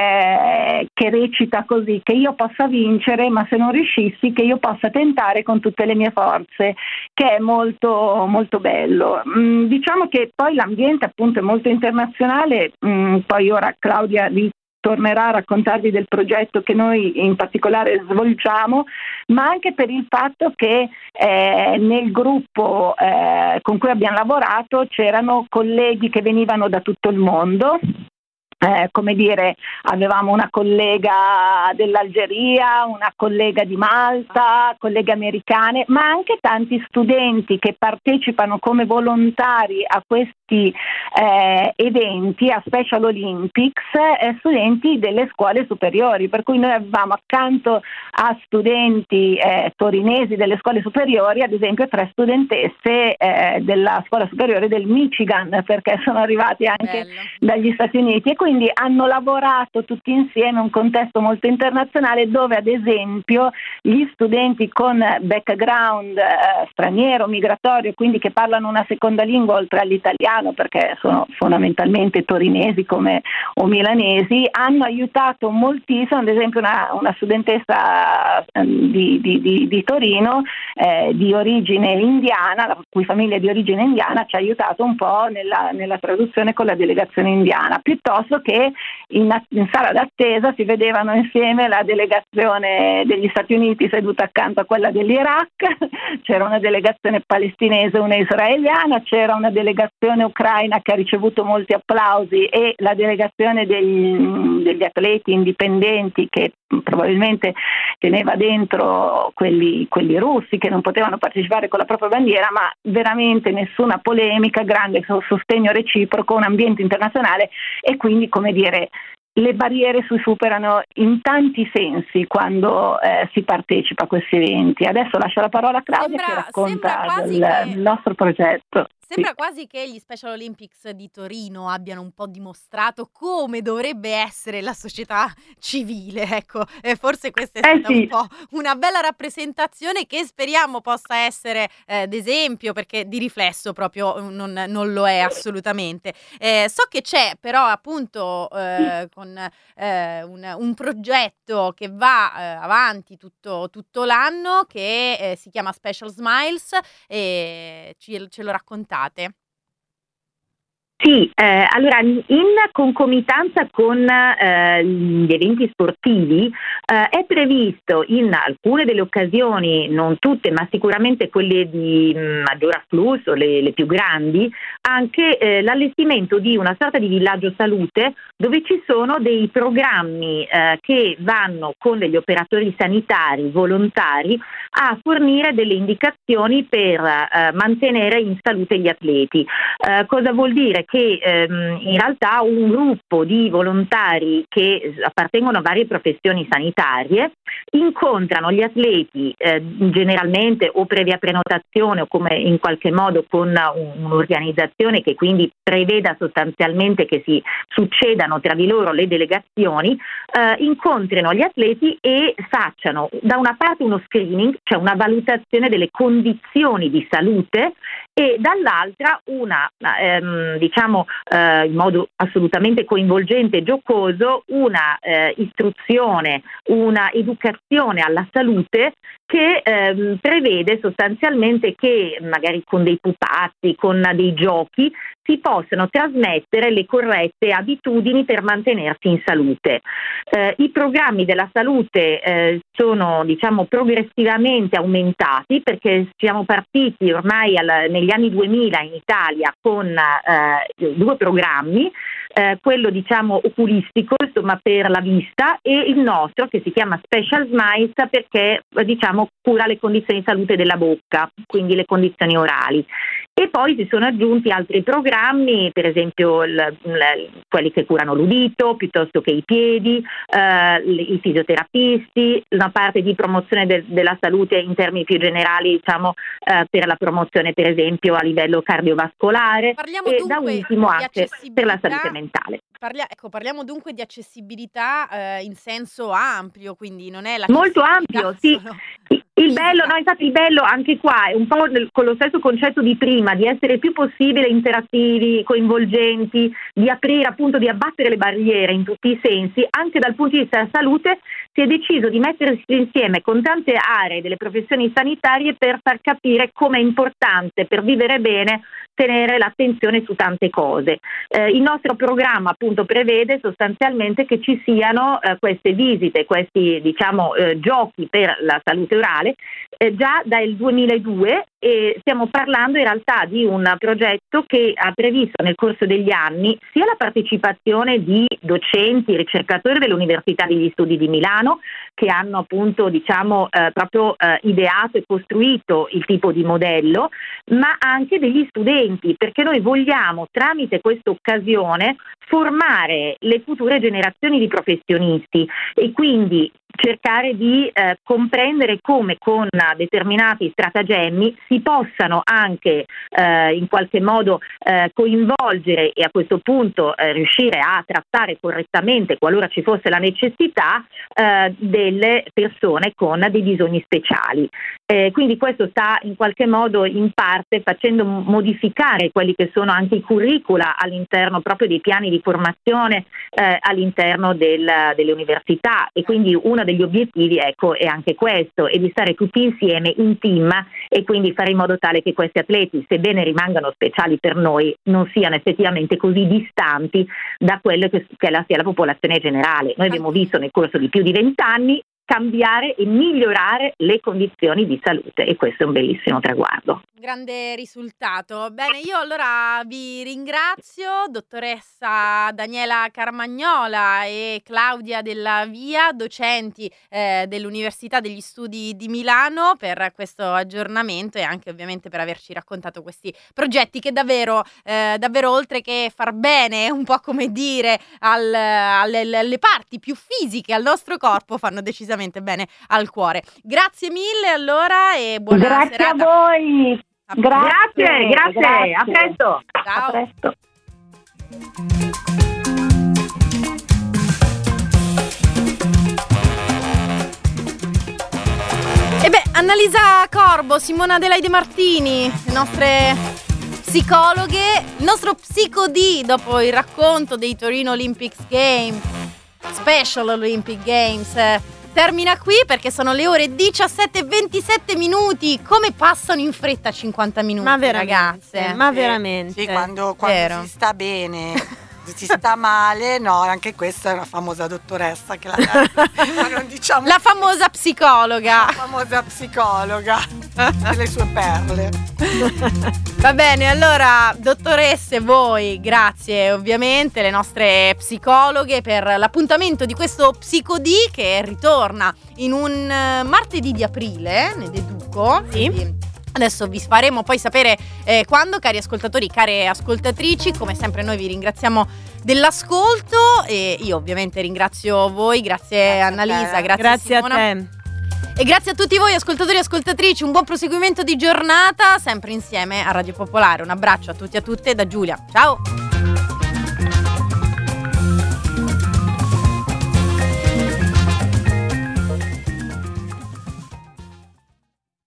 Eh, che recita così: che io possa vincere, ma se non riuscissi che io possa tentare con tutte le mie forze, che è molto molto bello. Mm, diciamo che poi l'ambiente appunto è molto internazionale. Mm, poi ora Claudia vi tornerà a raccontarvi del progetto che noi in particolare svolgiamo, ma anche per il fatto che eh, nel gruppo eh, con cui abbiamo lavorato c'erano colleghi che venivano da tutto il mondo. Eh, come dire, avevamo una collega dell'Algeria, una collega di Malta, colleghe americane, ma anche tanti studenti che partecipano come volontari a questi eh, eventi, a Special Olympics, eh, studenti delle scuole superiori, per cui noi avevamo accanto a studenti eh, torinesi delle scuole superiori, ad esempio tre studentesse eh, della scuola superiore del Michigan, perché sono arrivati anche Bello. dagli Stati Uniti, e quindi hanno lavorato tutti insieme in un contesto molto internazionale, dove ad esempio gli studenti con background eh, straniero, migratorio, quindi che parlano una seconda lingua oltre all'italiano, perché sono fondamentalmente torinesi come o milanesi, hanno aiutato moltissimo. Ad esempio una, una studentessa eh, di, di, di, di Torino eh, di origine indiana, la cui famiglia è di origine indiana, ci ha aiutato un po' nella, nella traduzione con la delegazione indiana, piuttosto che in, in sala d'attesa si vedevano insieme la delegazione degli Stati Uniti seduta accanto a quella dell'Iraq, c'era una delegazione palestinese, una israeliana, c'era una delegazione ucraina che ha ricevuto molti applausi, e la delegazione degli, degli atleti indipendenti che probabilmente teneva dentro quelli, quelli russi che non potevano partecipare con la propria bandiera, ma veramente nessuna polemica, grande sostegno reciproco, un ambiente internazionale, e quindi, come dire, le barriere si superano in tanti sensi quando eh, si partecipa a questi eventi. Adesso lascio la parola a Claudia Sembra- che racconta sembra quasi del che- nostro progetto. Sembra quasi che gli Special Olympics di Torino abbiano un po' dimostrato come dovrebbe essere la società civile, ecco, e forse questa è Eh stata sì. un po' una bella rappresentazione che speriamo possa essere eh, d'esempio, perché di riflesso proprio eh, non, non lo è assolutamente. Eh, so che c'è però appunto eh, con eh, un, un progetto che va eh, avanti tutto, tutto l'anno che eh, si chiama Special Smiles e ci- ce lo raccontate. Sì, eh, allora in concomitanza con eh, gli eventi sportivi eh, è previsto in alcune delle occasioni, non tutte, ma sicuramente quelle di mh, maggior afflusso, le, le più grandi, anche eh, l'allestimento di una sorta di villaggio salute dove ci sono dei programmi eh, che vanno con degli operatori sanitari volontari a fornire delle indicazioni per eh, mantenere in salute gli atleti. Eh, cosa vuol dire? Che ehm, in realtà un gruppo di volontari che appartengono a varie professioni sanitarie incontrano gli atleti eh, generalmente o previa prenotazione o come in qualche modo con un- un'organizzazione che quindi preveda sostanzialmente che si succedano tra di loro le delegazioni, eh, incontrino gli atleti e facciano da una parte uno screening, cioè una valutazione delle condizioni di salute, e dall'altra una, ehm, diciamo eh, in modo assolutamente coinvolgente e giocoso, una eh, istruzione, una educazione alla salute che ehm, prevede sostanzialmente che magari con dei pupazzi, con dei giochi, si possano trasmettere le corrette abitudini per mantenersi in salute. Eh, I programmi della salute eh, sono diciamo progressivamente aumentati perché siamo partiti ormai al- negli anni duemila in Italia con eh, due programmi, eh, quello diciamo oculistico, insomma per la vista, e il nostro che si chiama Special Smiles perché eh, diciamo cura le condizioni di salute della bocca, quindi le condizioni orali. E poi si sono aggiunti altri programmi, per esempio il- il- quelli che curano l'udito, piuttosto che i piedi, eh, i fisioterapisti, una parte di promozione de- della salute in termini più generali, diciamo eh, per la promozione per esempio a livello cardiovascolare, Parliamo e dunque da ultimo di anche per la accessibilità. salute mentale. Parlia- ecco, parliamo dunque di accessibilità eh, in senso ampio, quindi non è la Molto ampio, sì. Il bello, no, infatti il bello anche qua è un po' nel- con lo stesso concetto di prima, di essere il più possibile interattivi, coinvolgenti, di aprire appunto, di abbattere le barriere in tutti i sensi. Anche dal punto di vista della salute si è deciso di mettersi insieme con tante aree delle professioni sanitarie per far capire come è importante per vivere bene tenere l'attenzione su tante cose. Eh, il nostro programma appunto prevede sostanzialmente che ci siano eh, queste visite, questi diciamo eh, giochi per la salute orale eh, già dal duemiladue, e stiamo parlando in realtà di un progetto che ha previsto nel corso degli anni sia la partecipazione di docenti, ricercatori dell'Università degli Studi di Milano che hanno appunto diciamo eh, proprio eh, ideato e costruito il tipo di modello, ma anche degli studenti, perché noi vogliamo tramite questa occasione formare le future generazioni di professionisti e quindi cercare di eh, comprendere come con determinati stratagemmi si possano anche eh, in qualche modo eh, coinvolgere e a questo punto eh, riuscire a trattare correttamente, qualora ci fosse la necessità, eh, delle persone con dei bisogni speciali. Eh, quindi questo sta in qualche modo in parte facendo modificare quelli che sono anche i curricula all'interno proprio dei piani di formazione eh, all'interno del, delle università, e quindi uno degli obiettivi ecco è anche questo, è di stare tutti insieme in team e quindi fare in modo tale che questi atleti, sebbene rimangano speciali per noi, non siano effettivamente così distanti da quello che, che la, sia la popolazione generale. Noi abbiamo visto nel corso di più di vent'anni cambiare e migliorare le condizioni di salute, e questo è un bellissimo traguardo. Grande risultato. Bene, io allora vi ringrazio, dottoressa Daniela Carmagnola e Claudia Della Via, docenti eh, dell'Università degli Studi di Milano, per questo aggiornamento e anche ovviamente per averci raccontato questi progetti che davvero, eh, davvero oltre che far bene, un po' come dire, al, alle, alle parti più fisiche, al nostro corpo, fanno decisamente bene al cuore. Grazie mille allora e buona Grazie serata. a voi. Grazie, Grazie, grazie, grazie. a presto. Ciao. A presto. E beh, Annalisa Corbo, Simona Adelaide Martini, le nostre psicologhe, il nostro psicodì dopo il racconto dei Torino Olympics Games, Special Olympic Games, termina qui perché sono le ore diciassette e ventisette minuti. Come passano in fretta cinquanta minuti, Ma veramente, ragazze? ma Sì, veramente. Sì, quando, quando Vero. si sta bene, se si sta male, no, anche questa è una famosa dottoressa che la ma non diciamo La famosa psicologa. la famosa psicologa delle sue perle. Va bene, allora, dottoresse, voi, grazie ovviamente, le nostre psicologhe, per l'appuntamento di questo psicodì che ritorna in un eh, martedì di aprile, ne deduco. Sì. Quindi adesso vi faremo poi sapere eh, quando, cari ascoltatori, care ascoltatrici. Come sempre noi vi ringraziamo dell'ascolto e io ovviamente ringrazio voi, grazie, Grazie a Annalisa, te. grazie, Grazie Simona. a te. E grazie a tutti voi ascoltatori e ascoltatrici, un buon proseguimento di giornata, sempre insieme a Radio Popolare. Un abbraccio a tutti e a tutte da Giulia, ciao!